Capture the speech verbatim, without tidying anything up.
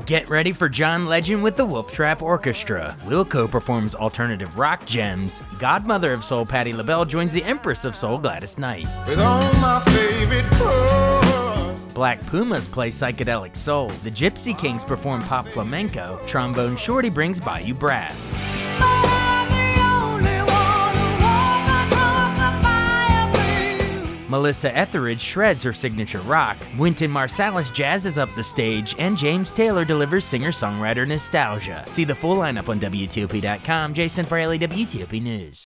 Get ready for John Legend with the Wolf Trap Orchestra. Wilco performs alternative rock gems. Godmother of Soul Patti LaBelle joins the Empress of Soul Gladys Knight. With all my favorite colors. Black Pumas play psychedelic soul. The Gypsy Kings perform pop flamenco. Trombone Shorty brings Bayou Brass. Melissa Etheridge shreds her signature rock. Wynton Marsalis jazzes up the stage, and James Taylor delivers singer-songwriter nostalgia. See the full lineup on W T O P dot com. Jason Fraley, W T O P News.